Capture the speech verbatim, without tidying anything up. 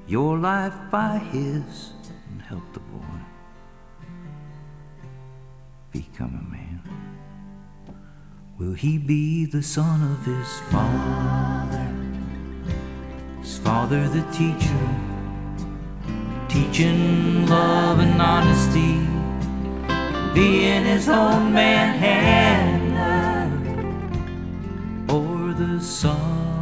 your life by his and help the boy become a man? Will he be the son of his father, his father the teacher, teaching love and honesty, being his own man handler, or the son